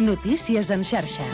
Notícies en xarxa.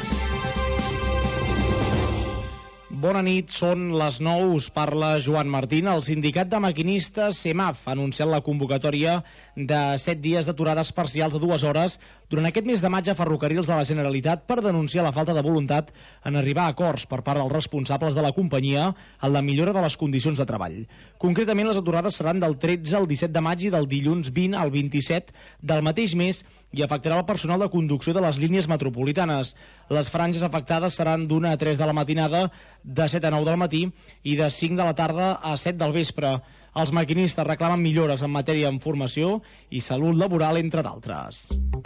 Bona nit, són les 9, us parla Joan Martín. El sindicat de maquinistes CEMAF ha anunciat la convocatòria de 7 dies d'aturades parcials de 2 hores durant aquest mes de maig a Ferrocarrils de la Generalitat per denunciar la falta de voluntat en arribar a acords per part dels responsables de la companyia en la millora de les condicions de treball. Concretament, les aturades seran del 13 al 17 de maig i del dilluns 20 al 27 del mateix mes i afectarà el personal de conducció de les línies metropolitanes. Les franges afectades seran d'1 a 3 de la matinada, de 7 a 9 del matí i de 5 de la tarda a 7 del vespre. Els maquinistes reclamen millores en matèria de formació i salut laboral, entre d'altres.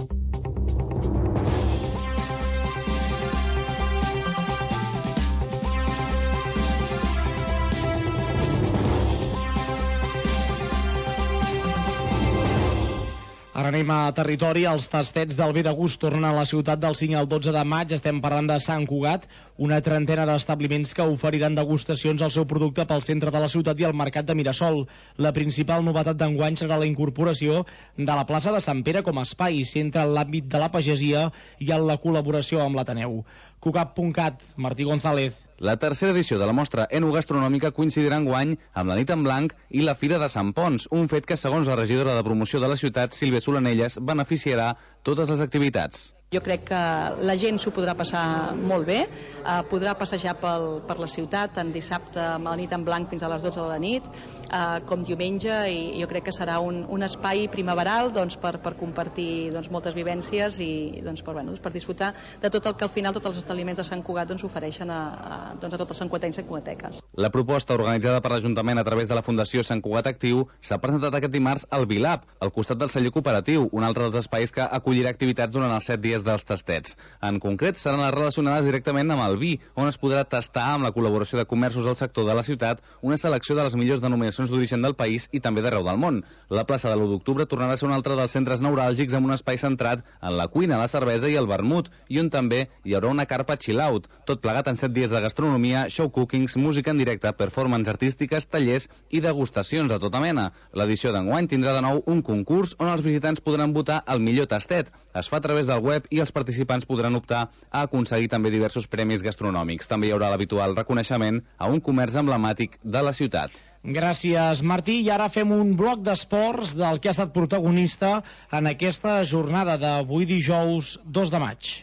Ara anem a territori. Els tastets del Bé de Gust tornen a la ciutat del 5 al 12 de maig. Estem parlant de Sant Cugat, una trentena d'establiments que oferiran degustacions al seu producte pel centre de la ciutat i al mercat de Mirasol. La principal novetat d'enguany serà la incorporació de la plaça de Sant Pere com a espai, centre en l'àmbit de la pagesia i en la col·laboració amb l'Ateneu. Cugat.cat, Martí González. La tercera edició de la mostra enogastronòmica coincidirà enguany amb la nit en blanc i la Fira de Sant Pons, un fet que, segons la regidora de promoció de la ciutat, Sílvia Solanelles, beneficiarà totes les activitats. Jo crec que la gent s'ho podrà passar molt bé, podrà passejar per la ciutat tant dissabte amb la nit en blanc fins a les 12 de la nit, com diumenge, i jo crec que serà un espai primaveral per compartir moltes vivències i per disfrutar de tot el que al final tots els establiments de Sant Cugat ofereixen a tots els santcugatencs i santcugateques. La proposta organitzada per l'Ajuntament a través de la Fundació Sant Cugat Actiu s'ha presentat aquest dimarts al Vilab, al costat del celler cooperatiu, un altre dels espais que acollirà activitats durant els 7 dies dels tastets. En concret, seran les relacionades directament amb el vi, on es podrà tastar, amb la col·laboració de comerços del sector de la ciutat, una selecció de les millors denominacions d'origen del país i també d'arreu del món. La plaça de l'1 d'octubre tornarà a ser un altre dels centres neuràlgics amb un espai centrat en la cuina, la cervesa i el vermut, i on també hi haurà una carpa chill-out, tot plegat en 7 dies de gastronomia, show cookings, música en directe, performance artístiques, tallers i degustacions de tota mena. L'edició d'enguany tindrà de nou un concurs on els visitants podran votar el millor tastet. Es fa a través del web i els participants podran optar a aconseguir també diversos premis gastronòmics. També hi haurà l'habitual reconeixement a un comerç emblemàtic de la ciutat. Gràcies, Martí. I ara fem un bloc d'esports del que ha estat protagonista en aquesta jornada d'avui dijous 2 de maig.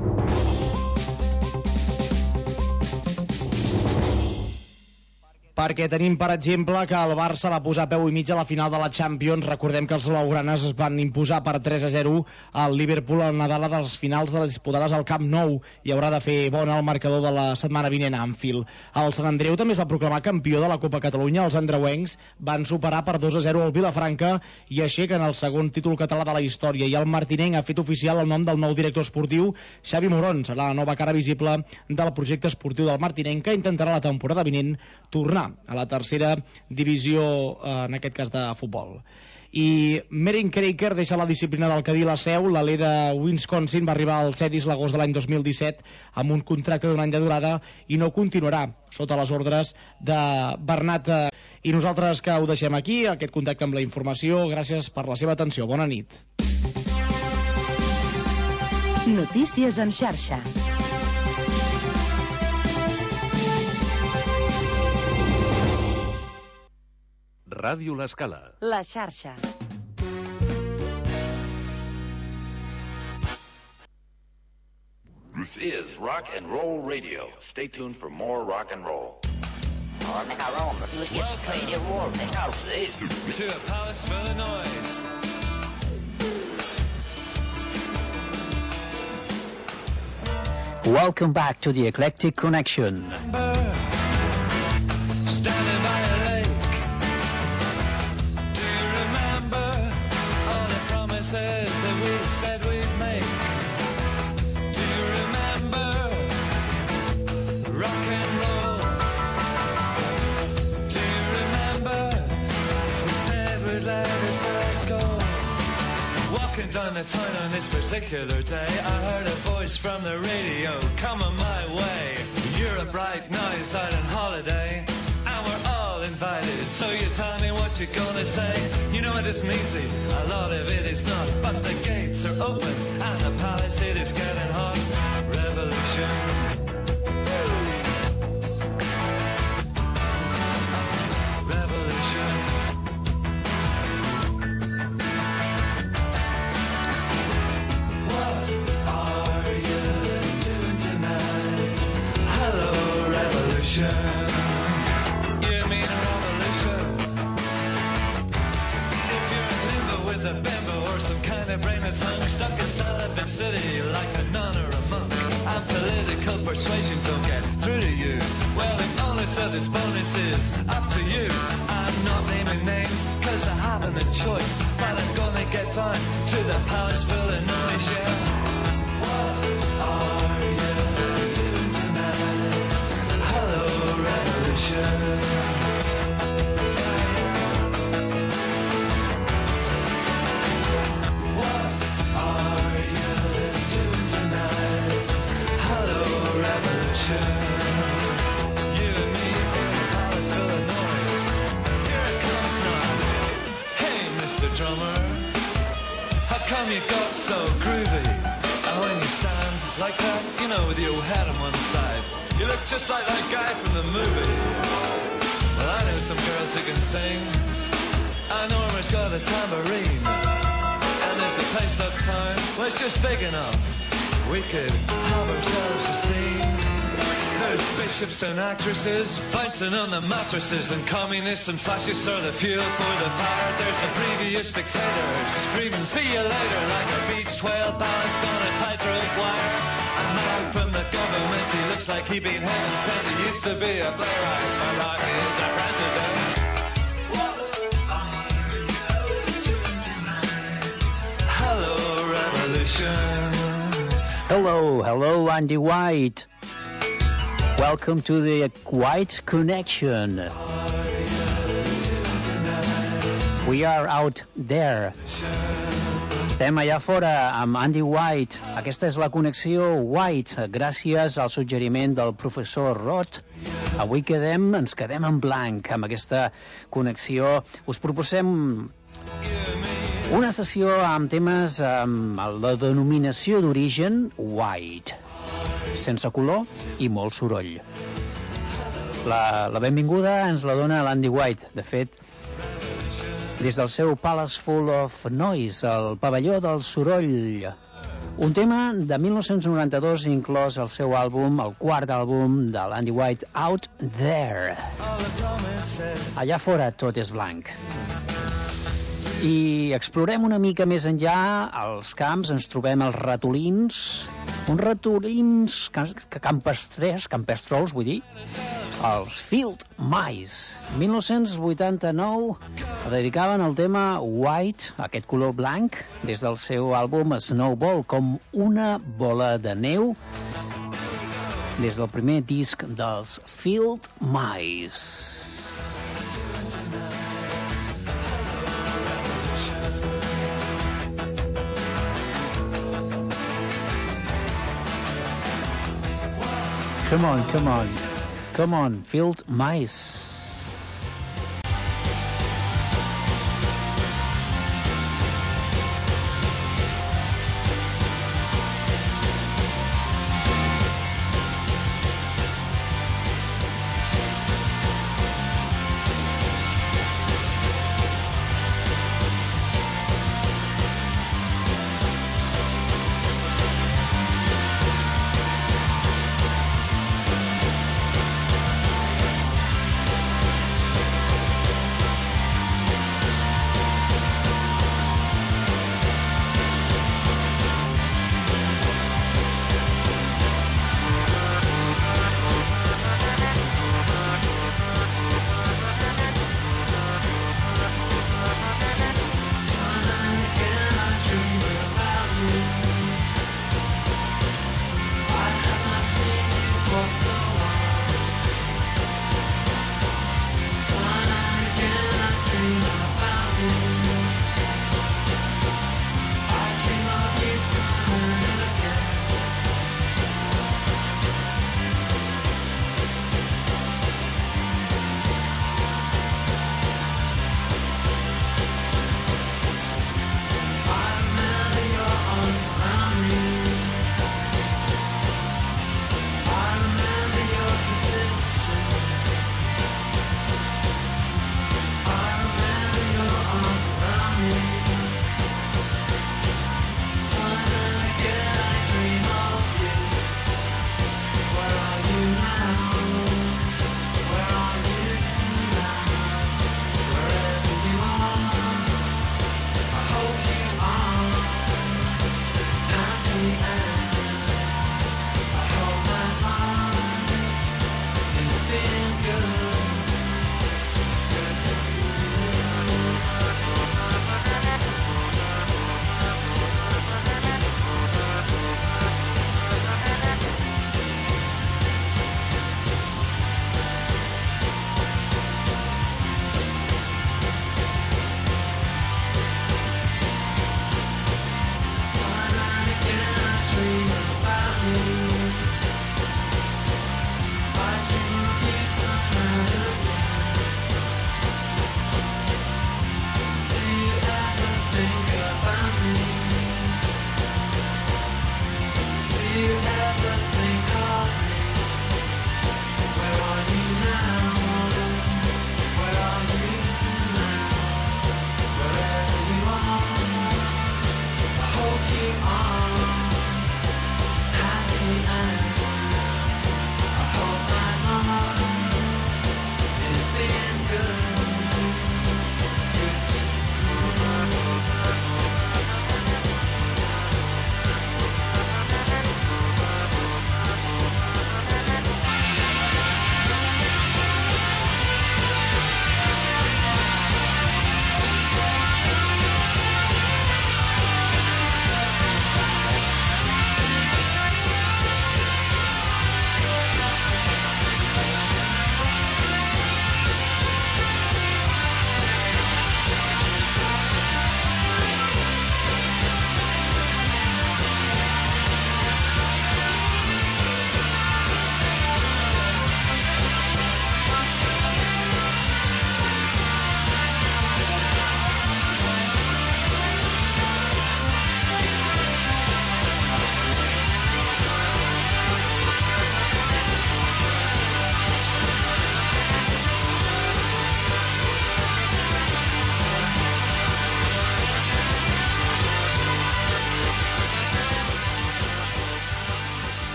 Perquè tenim, per exemple, que el Barça va posar peu i mig a la final de la Champions. Recordem que els blaugranes es van imposar per 3-0 al Liverpool al Nadal de les finals de les disputades al Camp Nou i haurà de fer bona el marcador de la setmana vinent a Anfield. El Sant Andreu també es va proclamar campió de la Copa Catalunya. Els andreuencs van superar per 2-0 el Vilafranca i aixequen el segon títol català de la història. I el martinenc ha fet oficial el nom del nou director esportiu, Xavi Morón. Serà la nova cara visible del projecte esportiu del martinenc, que intentarà la temporada vinent tornar a la tercera divisió, en aquest cas de futbol. I Merin Craker deixa la disciplina del Cadí la seu. L'alè de Wisconsin va arribar al Cedis l'agost de l'any 2017 amb un contracte d'un any de durada i no continuarà sota les ordres de Bernat. I nosaltres que ho deixem aquí, aquest contacte amb la informació. Gràcies per la seva atenció. Bona nit. Notícies en xarxa. Ràdio L'Escala. La xarxa. This is Rock and Roll Radio. Stay tuned for more rock and roll. To a palace full of noise. Welcome back to the Eclectic Connection. Standing by a lake. Do you remember all the promises that we said we'd make? Do you remember rock and roll? Do you remember we said we'd let ourselves go? Walking down the town on this particular day, I heard a voice from the radio coming my way. You're a bright nice out on holiday, and we're all invited, so you tell me what you're gonna say. You know it isn't easy, a lot of it is not, but the gates are open and the palace it is getting hot. Revolution. Stuck inside a big city like a nun or a monk, and political persuasion don't get through to you. Well, if only so this bonus is up to you. I'm not naming names cause I haven't a choice, but I'm gonna get down to the palace full of noise, yeah. What are you doing tonight? Hello, revolution. You got so groovy, and when you stand like that, you know, with your head on one side, you look just like that guy from the movie. Well, I know some girls who can sing, and Norma's got a tambourine, and there's a place uptown where it's just big enough we could have ourselves a scene. There's bishops and actresses bouncing on the mattresses, and communists and fascists are the fuel for the fire. There's a previous dictator screaming, see you later, like a beached whale balanced on a tightrope wire. A man from the government, he looks like he been heaven sent. He used to be a playwright, but now he is a president. What are you doing tonight? Hello, revolution. Hello, Andy White. Welcome to the White Connection. We are out there. Estem allà fora amb Andy White. Aquesta és la connexió White, gràcies al suggeriment del professor Roth. Avui ens quedem en blanc amb aquesta connexió. Us proposem una sessió amb temes amb la denominació d'origen White, sense color i molt soroll. La benvinguda ens la dona l'Andy White. De fet, des del seu Palace Full of Noise, el pavelló del soroll. Un tema de 1992 inclòs al seu àlbum, el quart àlbum de l'Andy White, Out There. Allà fora tot és blanc. I explorem una mica més enllà als camps, ens trobem els ratolins, uns ratolins campestrols, vull dir, els Field Mice. 1989 dedicaven el tema White, aquest color blanc, des del seu àlbum Snowball, com una bola de neu, des del primer disc dels Field Mice. Come on, Field Mice.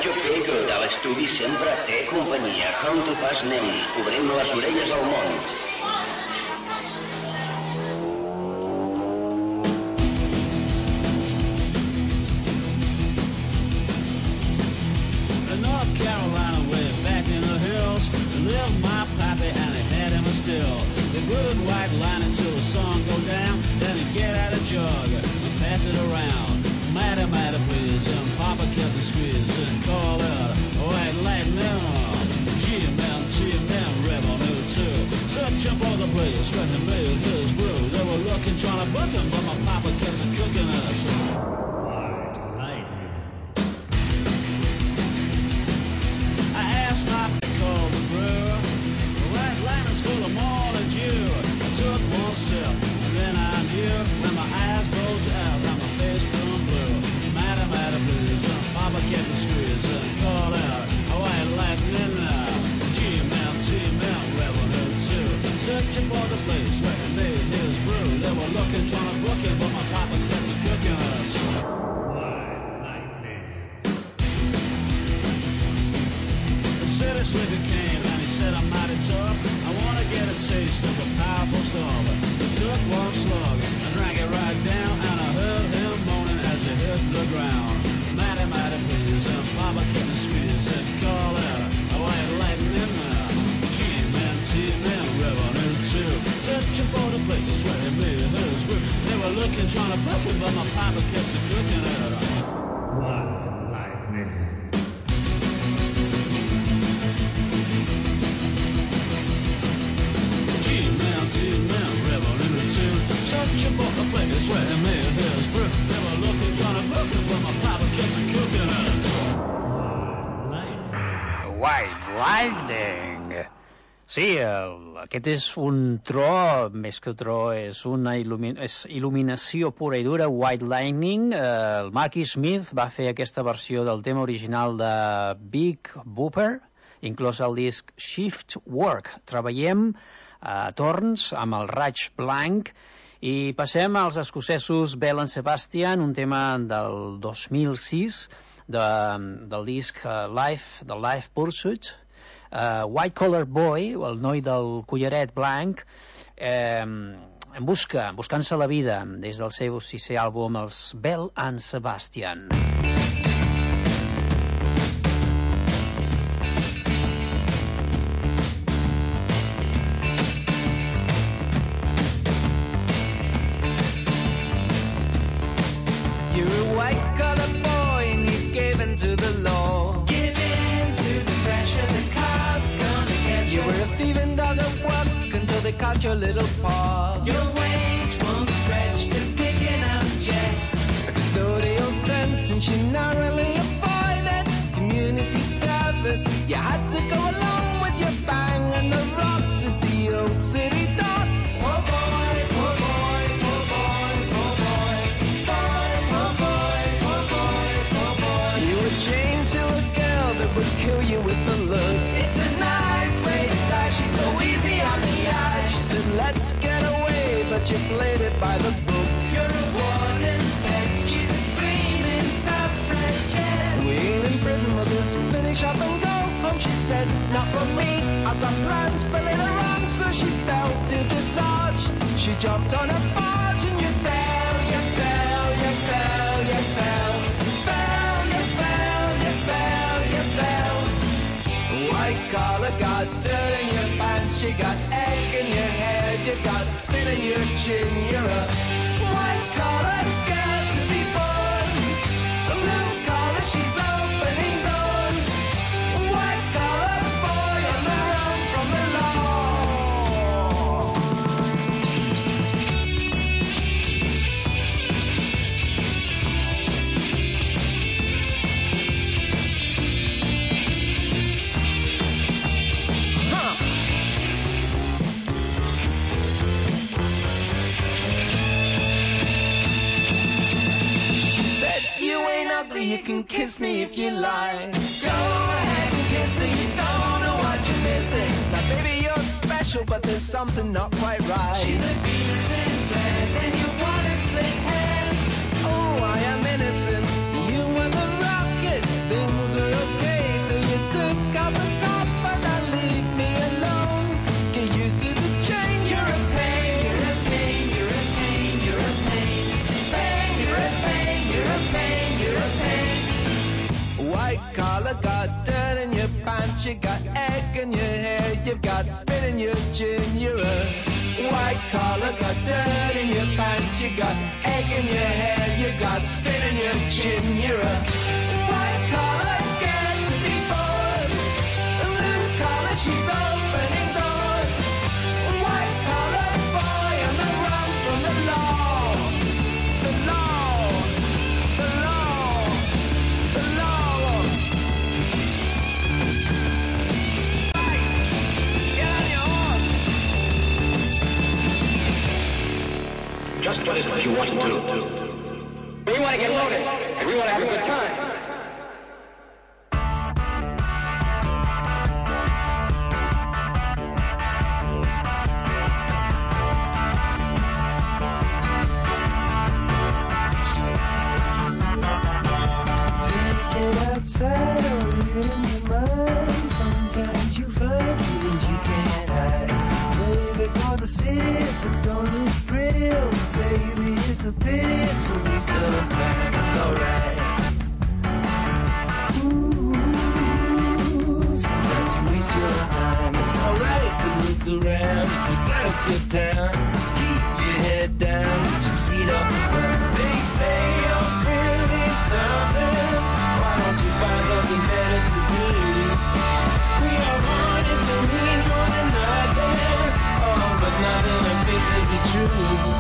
Pancho Pego de l'estudi sempre té companyia. Com tu fas, nen? Obrem les orelles al món. In North Carolina, way back in the hills, lived my pappy and he had him a still. They would white line until the sun go down, then he'd get out a jug and pass it around. Mighty, mighty please, and Papa kept the squeeze and called out, white lightning, G-Men, revenue too. Searching for the place where he made his brew. They were looking, trying to book him, but my Papa kept on cooking us. White lightning. I asked my to call the brewer. The white lightning's full of morning dew. I took one sip, and then I knew when my eyes closed out and my face turned blue. Mighty, mighty blues, and Papa kept the squeeze and called out, white lightning now. G-Men, revenue too. Searching for the place where he made his brew. They were looking, trying to book him, but my Papa kept on cooking us. City slicker came and he said, I'm mighty tough. I want to get a taste of a powerful stuff. He took one slug and drank it right down, and I heard him moaning as he hit the ground. Mighty, mighty please, and Papa kept the squeeze and called out, white lightning now. G-Men, revenue too. Searching for the place where he made his brew. They were looking, trying to book him, but my Papa kept the cooking out. White lightning. G-Men, revenue too. Searching for the place where he made his brew. They were looking, trying to book him, but my Papa kept on cooking us. White Lightning. Sí, aquest és un tro, més que tro, és una il·luminació pura i dura, White Lightning. El Marky Smith va fer aquesta versió del tema original de Big Bopper, inclòs el disc Shift Work. Treballem a torns amb el Raig Blanc i passem als escocesos Bell and Sebastian, un tema del 2006 del disc Life Pursuit. White Collar Boy, el noi del collaret blanc, buscant-se la vida des del seu 6è àlbum, els Bell and Sebastian. You're a white-collar boy and you gave in to the law. Give in to the pressure, the cops gonna get you. You were a thieving dog at work until they caught your little paw. Your wage won't stretch to picking up checks. A custodial sentence you narrowly avoided. Community service, you had to go along with your bang and the rocks at the old city docks. Oh boy, oh boy, oh boy, oh boy. You were chained to a girl that would kill you with a look. It's a nice way to die, she's so easy on the eye. She said, let's get away, but you played it by the book. You're a warden's pet, she's a screaming suffragette. We ain't in prison, we'll just finish up and go home, she said, not for me. I've got plans for later on, so she fell to discharge. She jumped on a barge and you fell, you fell, you fell, you fell. White collar got dirt in your pants, you got egg in your head, you got spit in your chin. You're a white collar scared to be born. A blue collar, she's opening doors. White collar boy on the run from the law. You can kiss me if you like. Go ahead and kiss her, you don't know what you're missing. Now baby, you're special, but there's something not quite right. She's a Venus in flares, and you want to split hairs. Oh, I am innocent, you were the rocket, things were okay. dirt in your pants, you got egg in your hair, you've got spit in your chin. You're a white collar, got dirt in your pants, you got egg in your hair, you got spit in your chin. You're a white collar, scared to be bored. A blue collar, she's opening doors. White collar boy on the run from the law. The law, the law, the law. Right, get on your horse. Just what is it you want to do? We want to get loaded, and we want to have a good time. Outside or in your mind, sometimes you find things you can't hide. Flavor for the city, but don't look pretty, oh baby, it's a pity, it's a waste of time, it's alright. Ooh, sometimes you waste your time, it's alright to look around, if you gotta skip town, keep your head down, put your feet off the ground. They say you're pretty something, why don't you find something better to do? We all want it to mean more than nothing, oh, but nothing that makes it be true.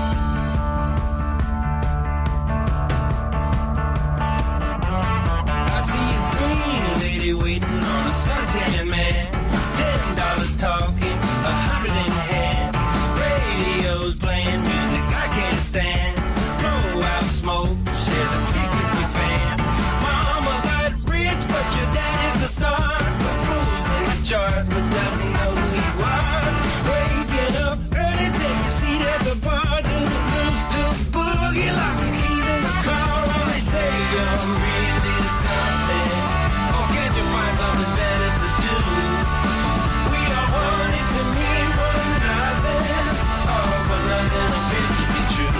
I see a green lady waiting on a suntan man, $10 talking, 100 in hand. Radio's playing music I can't stand. Blow out smoke, share the peak with your fam. Mama got rich, but your daddy's the star. But rules in the charts, but doesn't know who you are. Waking up early, take your seat at the bar. Do the blues, do the boogie, lock the keys in the car. While they say you're really something, oh, can't you find something better to do? We all want it to mean more than nothing, oh, but nothing appears to be true.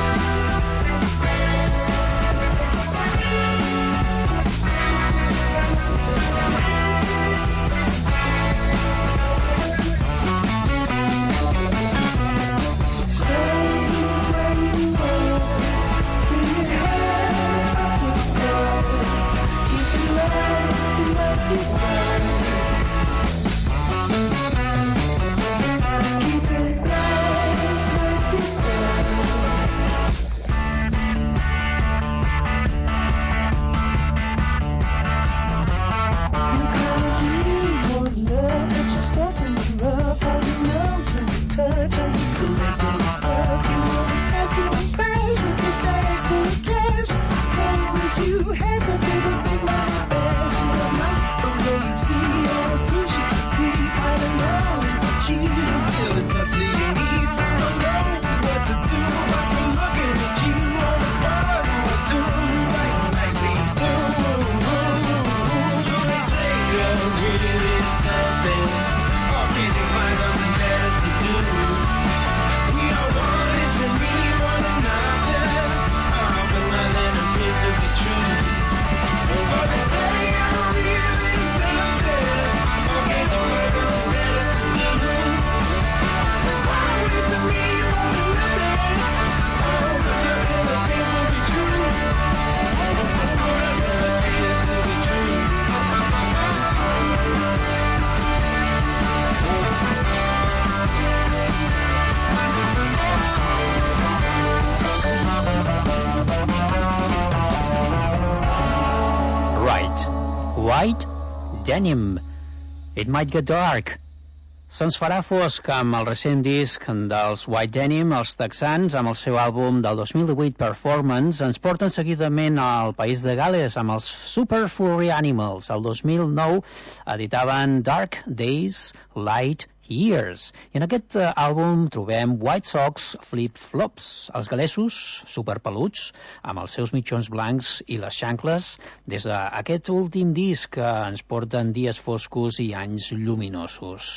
White Denim, It Might Get Dark. Se'ns farà fosc amb el recent disc dels White Denim, els texans, amb el seu àlbum del 2018 Performance, ens porten seguidament al país de Gales amb els Super Furry Animals. El 2009 editaven Dark Days, Light Years. I en aquest àlbum trobem White Sox Flip Flops, els galesos superpeluts, amb els seus mitjons blancs i les xancles, des d'aquest últim disc que ens porten dies foscos i anys lluminosos.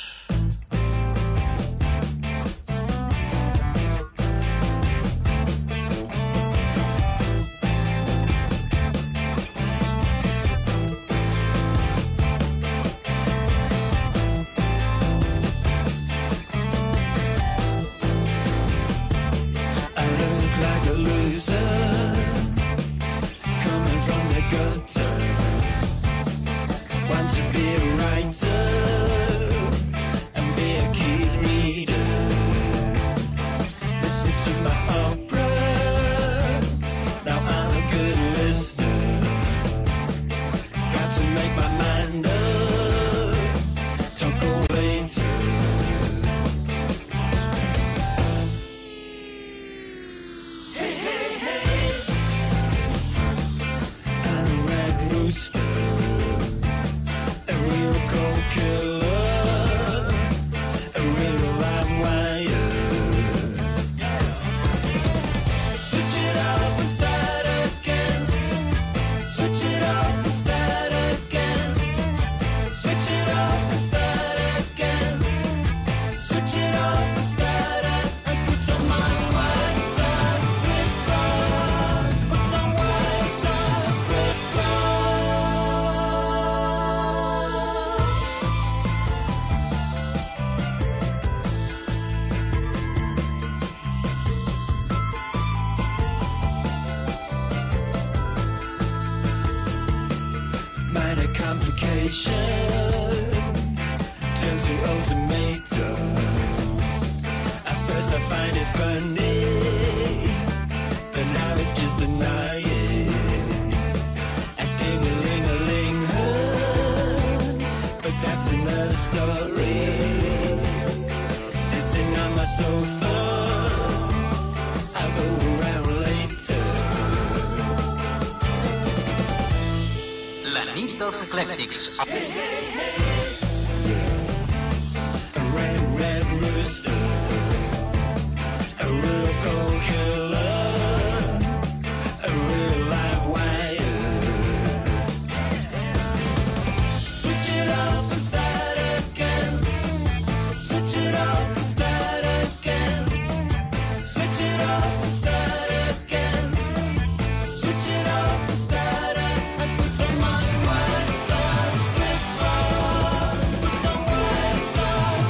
desperation turns to ultimatums. At first I find it funny, but now it's just annoying. And ding-a-ling-a-ling, but that's another story. Sitting on my sofa, I'll go around later. La nit dels eclèctics. Hey, hey, hey. A red rooster, a real cold killer, a real live wire. Switch it off and start again. Switch it off and start again. Switch it off and start again. Switch it off and start again. Put on my white socks, flip-flop. Put on white socks,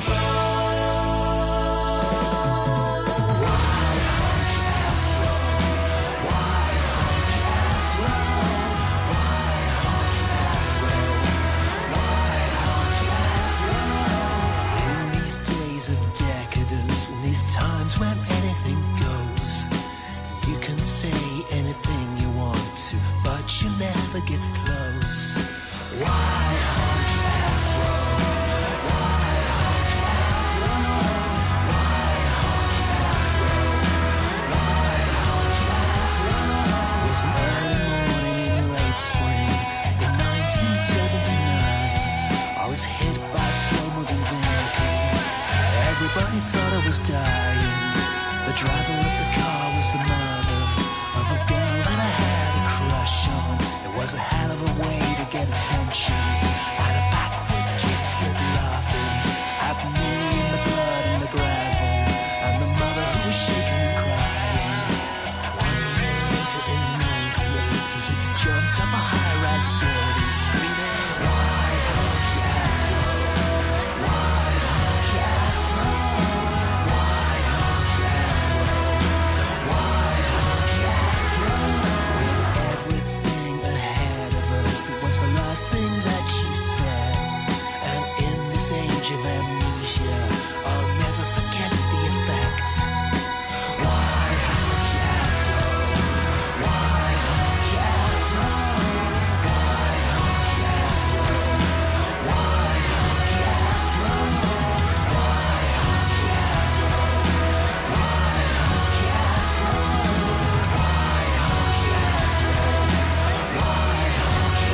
In these days of decadence, in these times when anything goes, you can say anything you want to, but you never get close. Why honky afro? Why honky afro? Why honky afro? Why honky afro? It was an early morning in late spring in 1979. I was hit by a slow-moving vehicle. Everybody thought I was dying. The driver of the car was the mother of a girl that I had a crush on. It was a hell of a way to get attention. And a backward kid stood laughing at me in the blood and the gravel, and the mother who was shaking and crying. 1 year later in 1980, he jumped up a high-rise building screaming, "Why honky afro? Why honky afro? Why honky afro? Why honky afro?" With everything ahead of us, it was the last thing that she said. And in this age of amnesia, I'll never forget the effect. Why honky afro? Why honky afro? Why honky afro? Why honky afro? Why honky afro? Why honky afro? Why honky afro? Why honky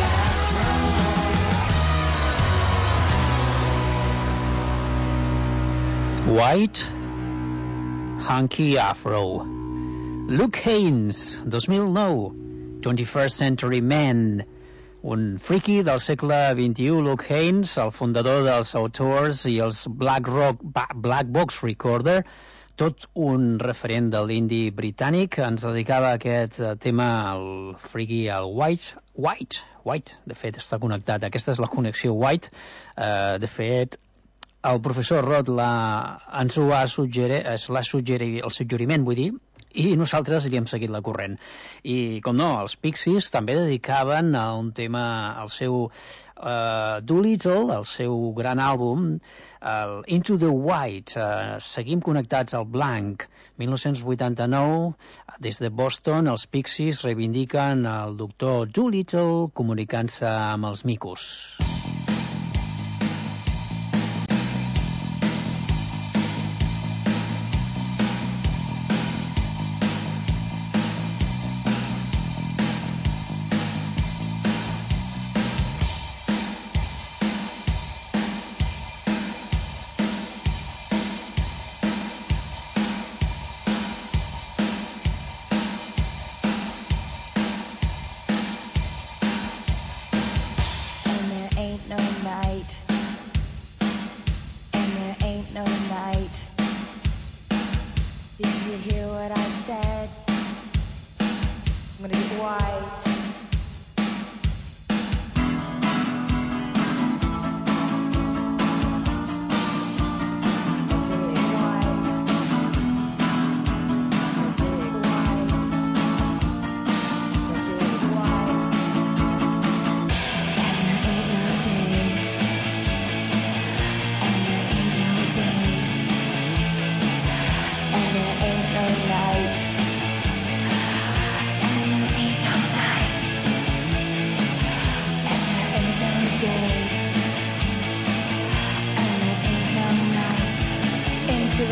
afro? White Hunky Afro. Luke Haynes, 2009, 21st Century Man. Un friki del segle XXI, Luke Haynes, el fundador dels Autors i els Black Box Recorder, tot un referent de l'indie britànic. Ens dedicava a aquest tema al friki, al White. De fet, està connectat. Aquesta és la connexió White. De fet, el professor Roth ens ho ha suggerit, el suggeriment, vull dir, i nosaltres li hem seguit la corrent. I, com no, els Pixies també dedicaven a un tema, al seu Doolittle, el seu gran àlbum, Into the White. Seguim connectats al blanc. 1989, des de Boston, els Pixies reivindiquen el doctor Doolittle comunicant-se amb els micos.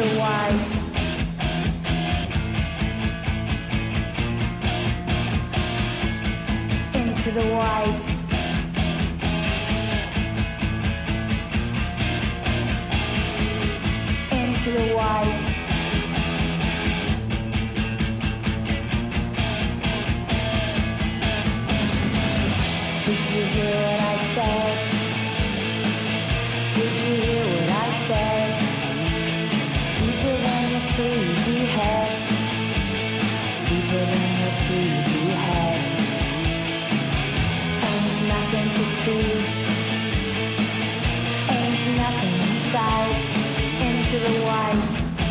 the white. Into the white. Into the white. Did you hear what I said? Did you hear what I said? Deeper than your sleepy head. Deeper than your sleepy head. Ain't nothing to see. Ain't nothing inside. Into the white.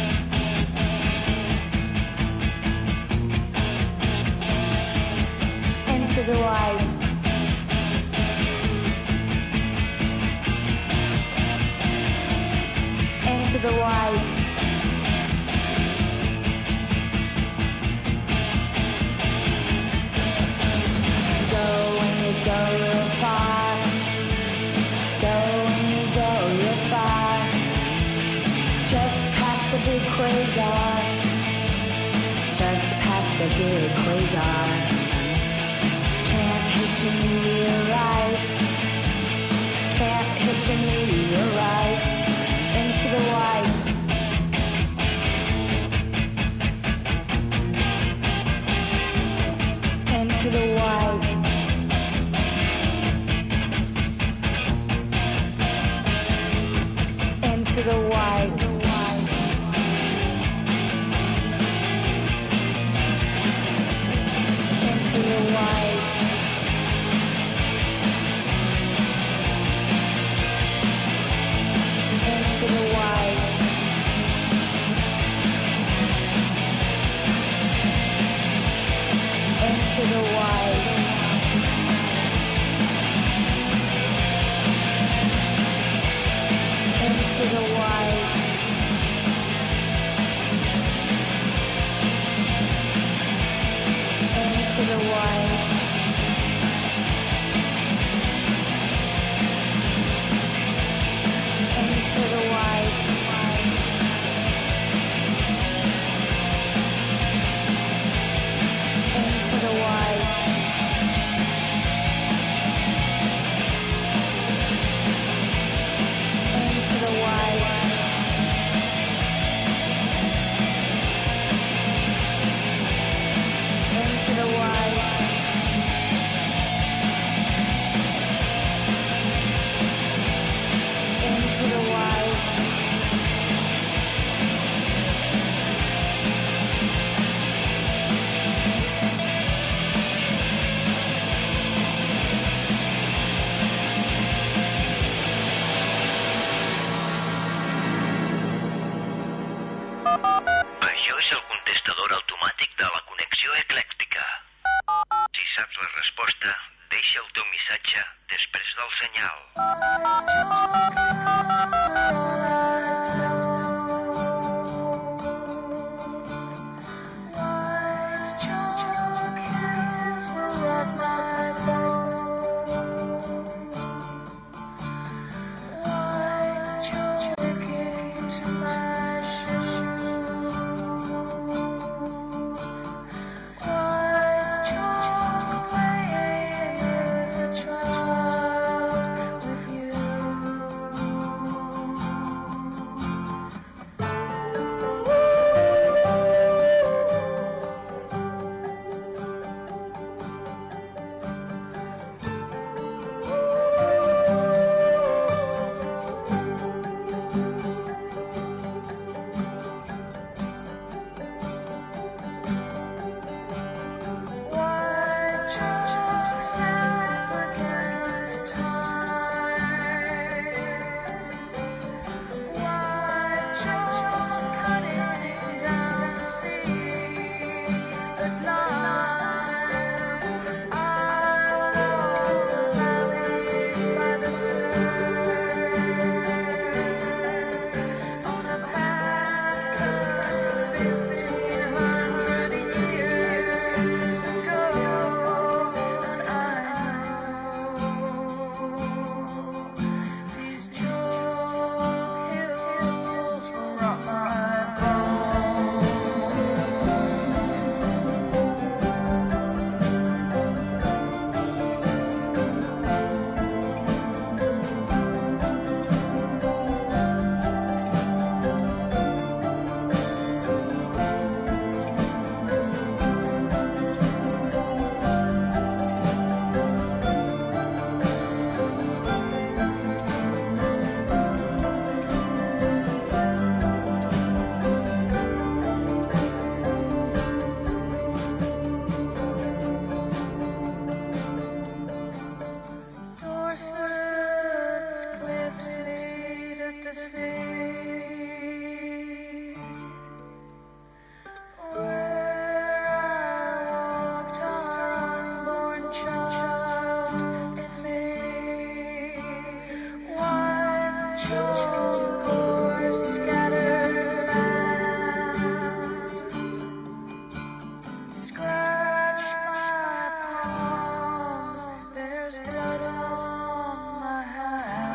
Into the white. Into the white. Go when you go real far. Go when you go real far. Just past the big quasar. Just past the big quasar. Can't hit your meteorite. Can't hit your meteorite. Into the white. Into the white. Into the white. Into the white. Into the white. Into the white. Into the white. Into the white. Into the white. Into the white. Into the white. the sea, where I walked our unborn child in me, white chalk or scattered land, scratch my palms, there's blood on my hands.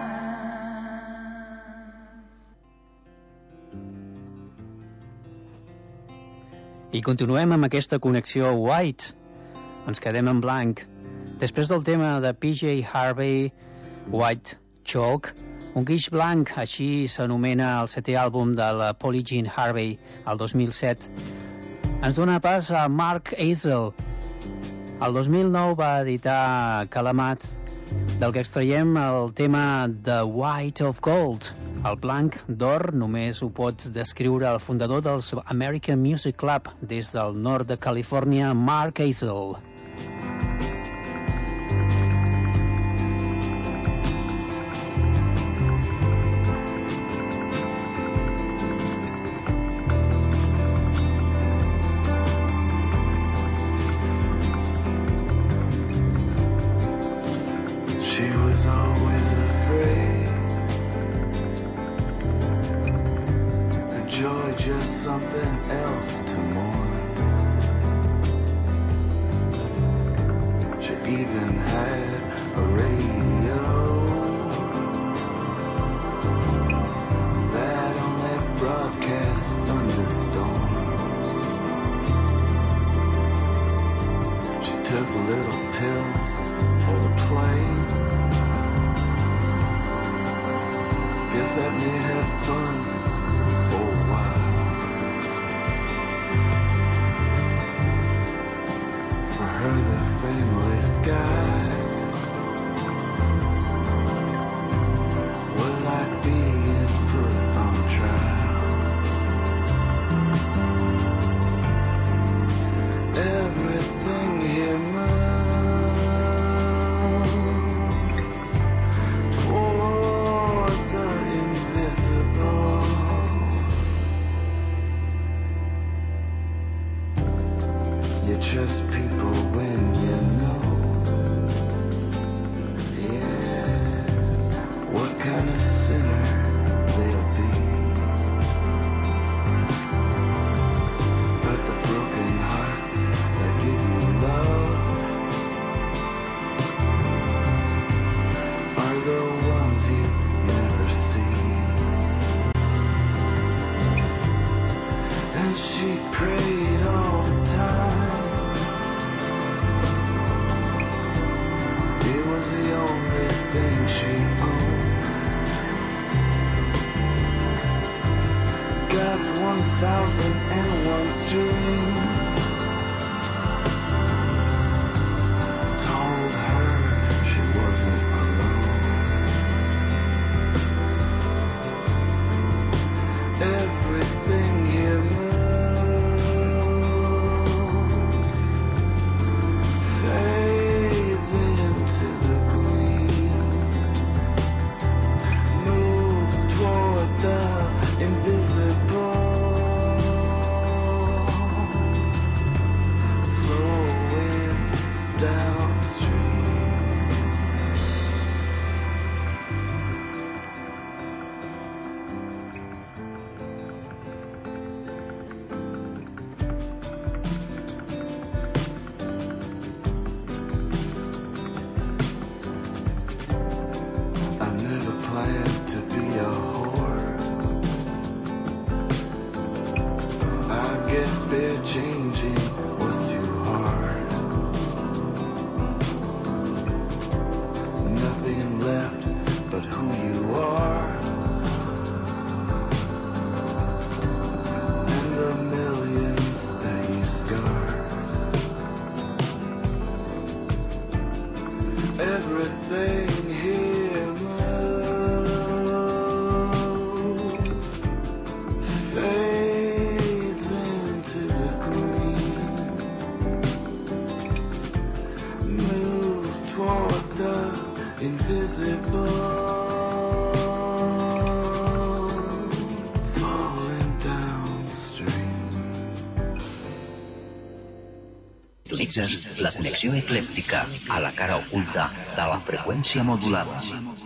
I continuem amb aquesta connexió White. Ens quedem en blanc. Després del tema de PJ Harvey, White Chalk, un guix blanc, així s'anomena el 7è àlbum de la Polly Jean Harvey, el 2007, ens dona pas a Mark Eisel. El 2009 va editar Calamat, del que extraiem el tema The White of Gold. El blanc d'or només ho pot descriure el fundador dels American Music Club des del nord de Califòrnia, Mark Eisel. She was always afraid. Her joy just something else to mourn. She even had a radio that only broadcast thunderstorms. She took little pills for the plane. Guess that made her fun for a while. For her, the family skies were like being put on trial. Everything here moves toward the invisible. You trust people when you know, yeah, what kind of sinner they'll be. But the broken hearts that give you love are the ones you never see. And she prayed all the time. It was the only thing she owned. God's 1,001 streams told her she wasn't alone. Everything here moves, fades into the gleam, moves toward the invisible, flowing downstream. I never planned to be a whore. I guess fair changing was too hard. Nothing left but who you are, and the millions that you scarred. Everything here moves, fades into the gloom. Sintonitzes la connexió eclèptica a la cara oculta de la freqüència modulada.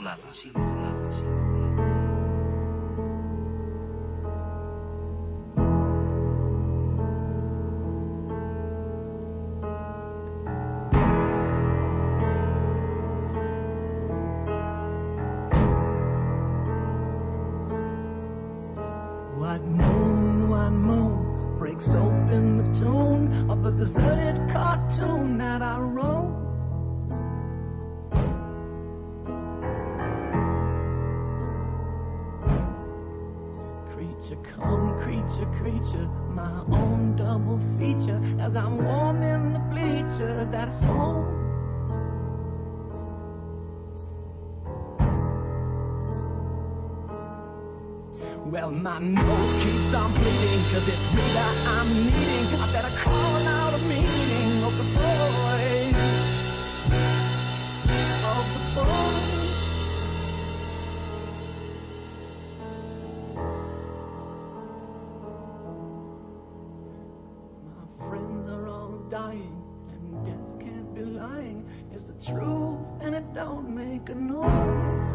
White moon breaks open the tune of a deserted cartoon that I wrote. Creature come, creature, my own double feature as I'm warm in the bleachers at home. Well, my nose keeps on bleeding, 'cause it's me that I'm needing. I better call out a meaning of the voice of the voice. My friends are all dying, and death can't be lying. It's the truth, and it don't make a noise.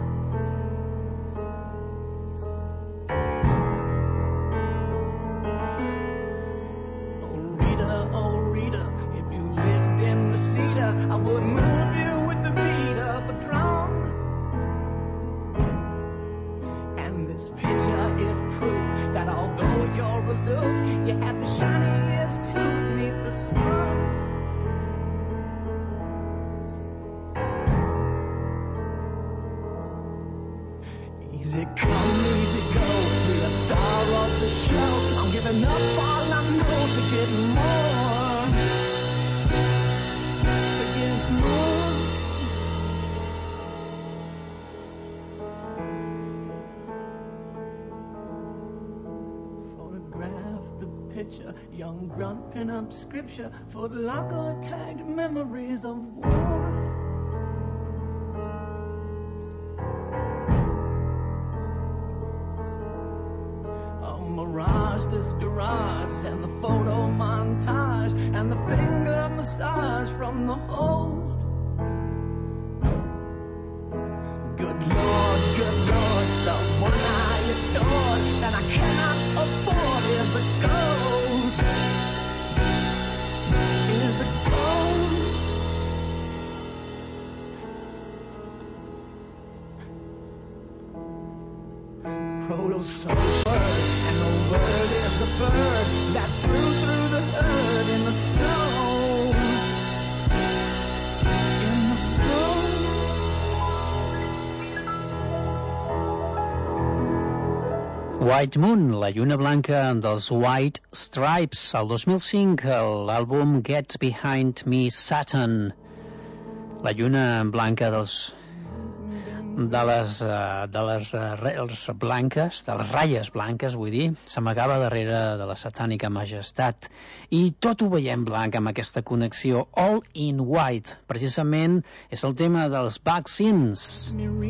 I would move you with the beat of a drum. And this picture is proof that although you're aloof, you have the shiniest tooth beneath the sun. Easy come, easy go, be the star of the show. I'm giving up all I know to get more. Young grunt pin up scripture for the locker tagged memories of war. A mirage, this garage, and the photo montage, and the finger massage from the host. Good Lord, the one I adore that I cannot afford is a ghost. Is a ghost. Proto-social word, and the word is the bird that flew through the herd in the snow. In the snow. White Moon, la lluna blanca dels White Stripes. El 2005, l'àlbum Get Behind Me Satan. La lluna blanca de les blanques, de les ratlles blanques, vull dir, s'amagava darrere de la satànica majestat. I tot ho veiem blanc amb aquesta connexió. All in White, precisament, és el tema dels Vaccines.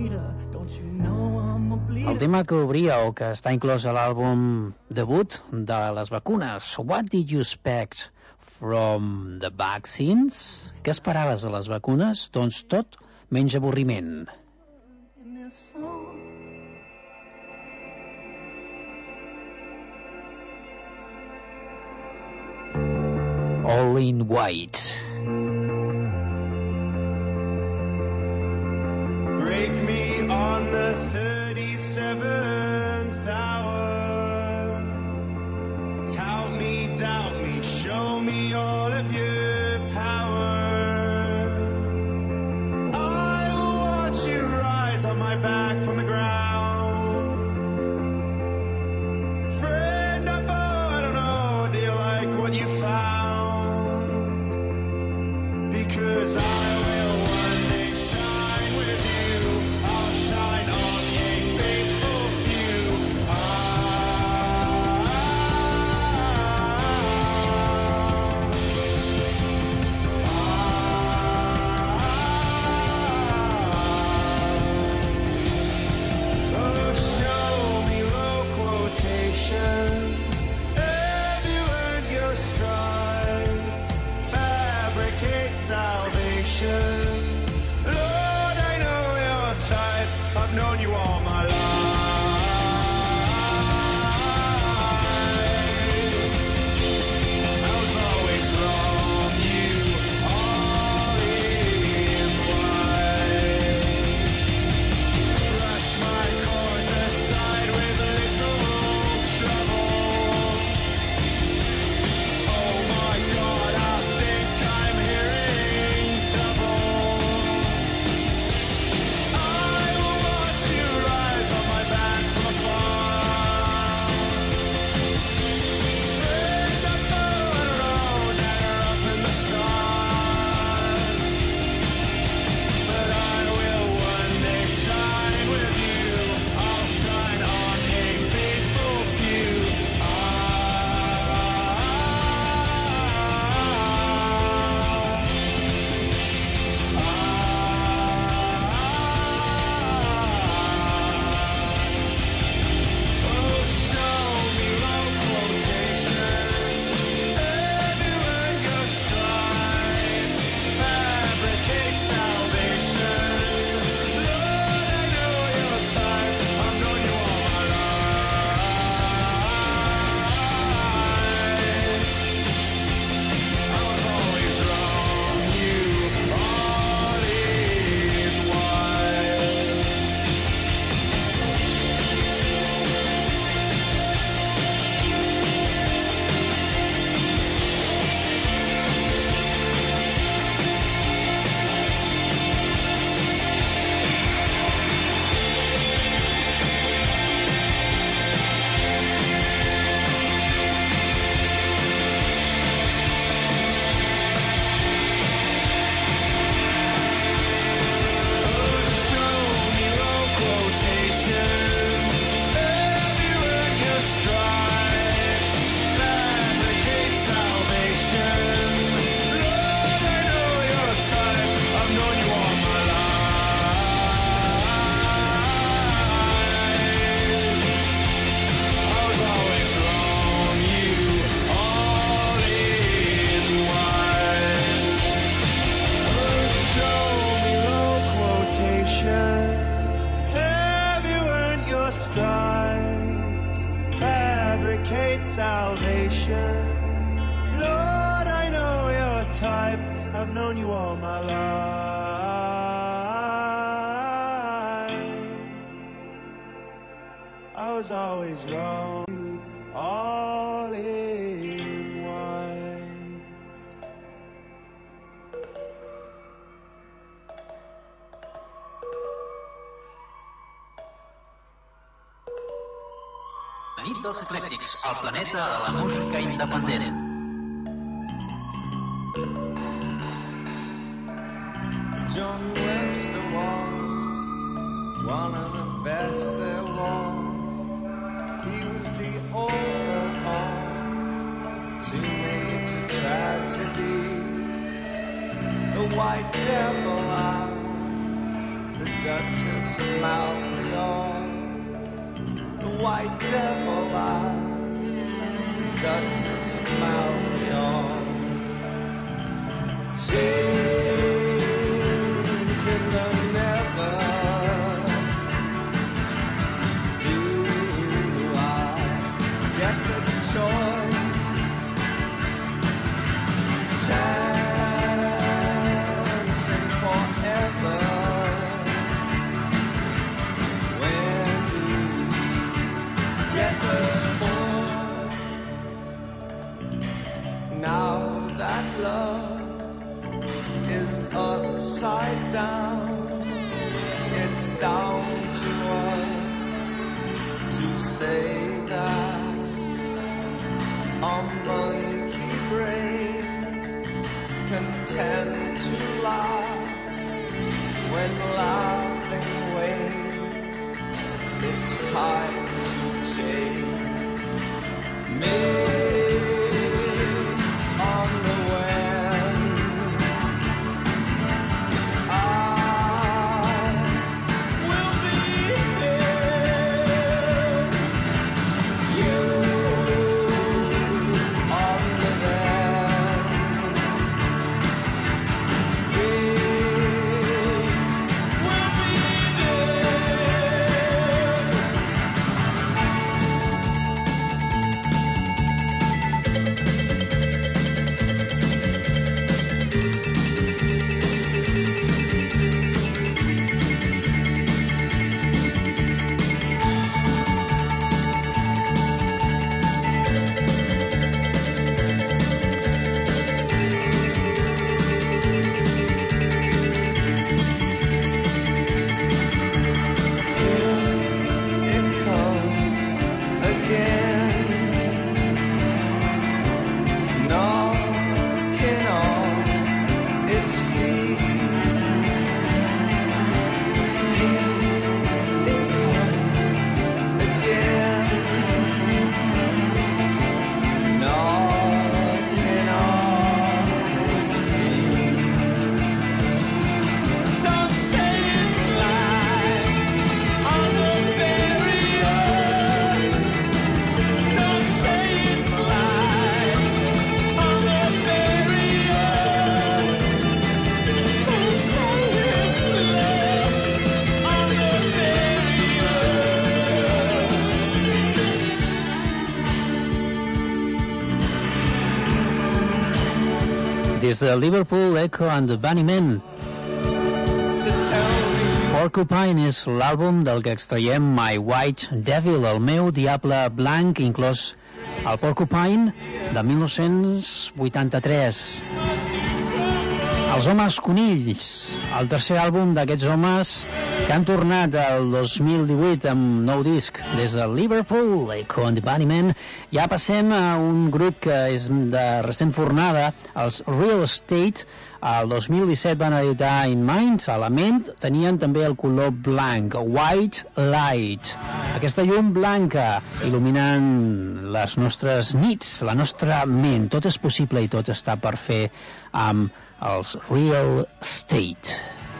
El tema que obria o que està inclòs a l'àlbum debut de les vacunes. What did you expect from the vaccines? Què esperaves de les vacunes? Doncs tot menys avorriment. All in White. Break me on the 37th hour. Tout me, doubt me, show me all of your power. I will watch you rise on my back from the ground. Friend or foe, I don't know, do you like what you found? Because I will one day shine with you. I'll shine on a faithful few. salvation. Lord, I know your type. I've known you all my life. I was always wrong, you all in white. Brush my course aside with little trouble. Oh my God, I think I'm hearing double. I will watch you rise on my back from afar. Friend, I'm going around and up in the stars. But I will one day shine with you. I'll shine on a faithful few. Oh, show me long quotations. Have you earned your stripes? Fabricate salvation. Lord, I know your type. I've known you all my life. I was always wrong, you all in white. Show me long quotations. Have you earned your stripes? Fabricate salvation. Lord, I know your type. I've known you all my life. I was always wrong, you all in white. Show me low quotations. Have you earned your stripes? Fabricate salvation. Lord, I know your type. I've known you all my life. I was always wrong, you all in white. La nit dels eclèctics, el planeta de la música independent. John Webster was one of the best there was. He was the owner of two major tragedies: the White Devil and the Duchess of Malfoy. The White Devil and the Duchess of Malfoy. She's in the never. Do I get the choice? Dancing forever. When do we get the sport? Now that love is upside down, it's down to us to say that our monkey brains can tend to laugh when laughing wanes. It's time to change. Me on the wind. I will be here. You on the wind. des de Liverpool, Echo and the Bunnymen. Porcupine és l'àlbum del que extraiem My White Devil, el meu diable blanc, inclòs el Porcupine de 1983. Els Homes Conills, el tercer àlbum d'aquests homes que han tornat el 2018 amb nou disc des de Liverpool, Echo and the Bunnymen. Ja passem a un grup que és de recent fornada, els Real Estate. El 2017 van editar In Mind, a la ment tenien també el color blanc, White Light. Aquesta llum blanca il·luminant les nostres nits, la nostra ment. Tot és possible i tot està per fer amb els Real Estate.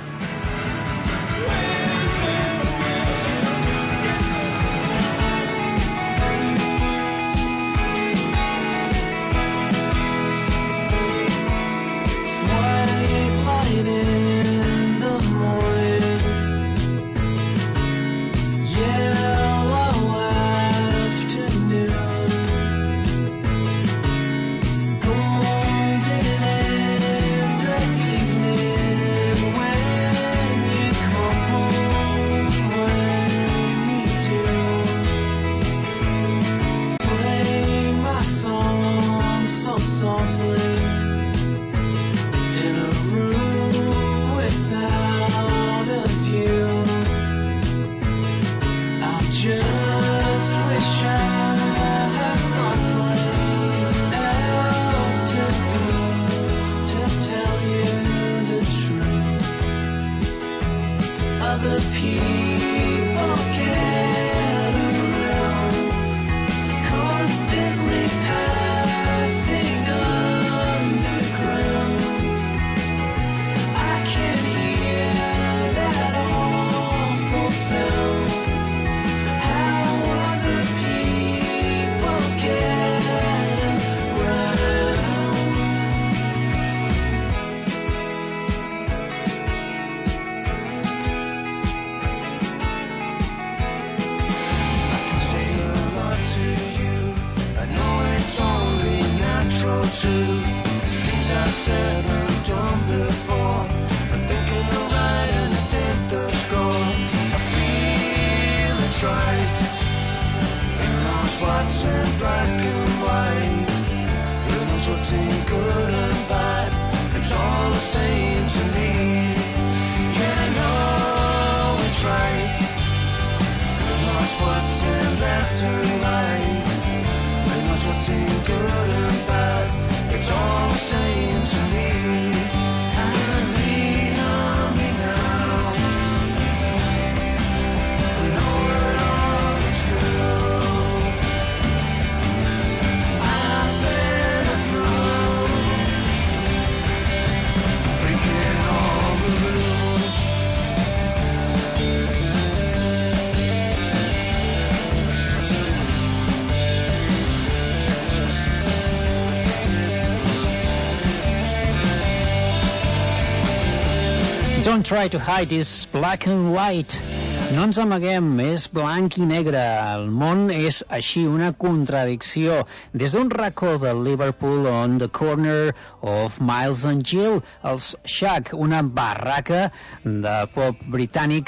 Don't try to hide is black and white. No ens amaguem, és blanc i negre. El món és així, una contradicció. Des d'un racó de Liverpool on the corner of Miles and Gill, els Shack, una barraca de pop britànic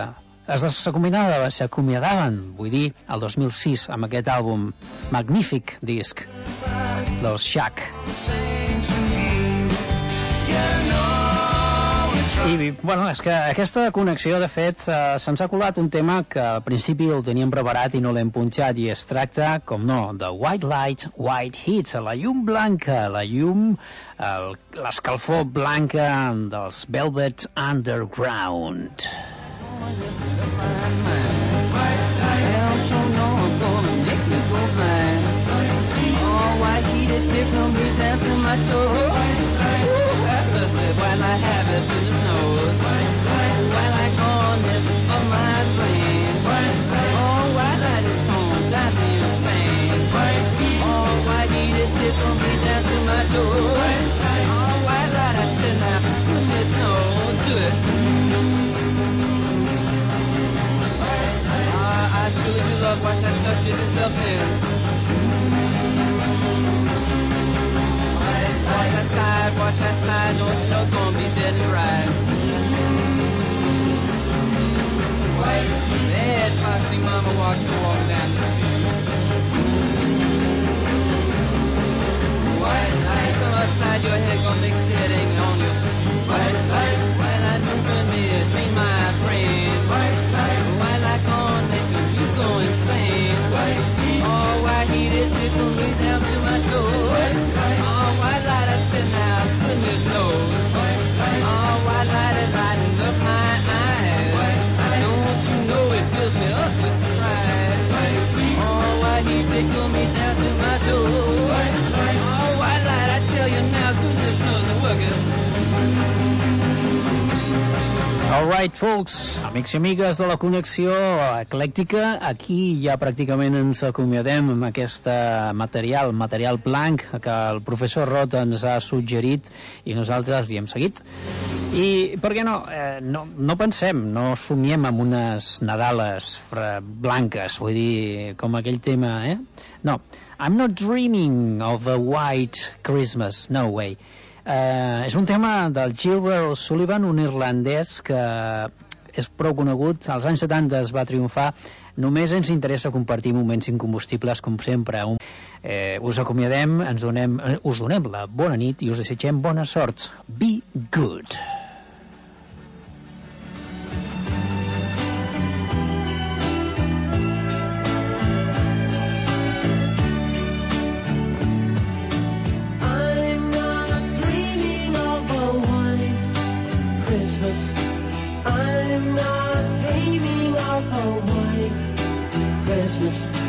s'acomiadaven, vull dir, el 2006 amb aquest àlbum, magnífic disc dels Shack. I, bueno, és que aquesta connexió, de fet, se'ns ha colat un tema que al principi el teníem preparat i no l'hem punxat, i es tracta, com no, de White Light, White Heat, la llum blanca, la llum, l'escalfor blanca dels Velvet Underground. While I have it through the nose, while I corners of my brain, oh, white light is gonna drive me insane. Oh, white heat, it tickle me down to my toes. Oh, white light, I said, now, goodness knows, do it. I sure do love watch that stuff chip itself in. That side whitewash that side, don't you know gonna be dead and right. White, bad foxy mama watch her walking down the street. White light come outside your head, gonna make dead hanging on your street. White light moving between my brain. White light gonna make you go insane. Oh, white heat it tickle me down to my toes. Oh, white light I said now, goodness knows. Oh, white light is lighting up my eyes. Don't you know it fills me up with surprise. Oh, white heat tickle me down to my toes. Oh, white light I tell you now, goodness knows the working. All right, folks, amics i amigues de la connexió eclèctica, aquí ja pràcticament ens acomiadem amb aquest material blanc que el professor Roth ens ha suggerit i nosaltres li hem seguit. I per què no? No pensem, no somiem amb unes Nadales blanques, vull dir, com aquell tema, No, I'm not dreaming of a white Christmas, no way. És un tema del Gilbert O'Sullivan, un irlandès que és prou conegut. Als anys 70 es va triomfar. Només ens interessa compartir moments incombustibles, com sempre. Us acomiadem, us donem la bona nit i us desitgem bona sort. Be good. I'm not dreaming of a white Christmas.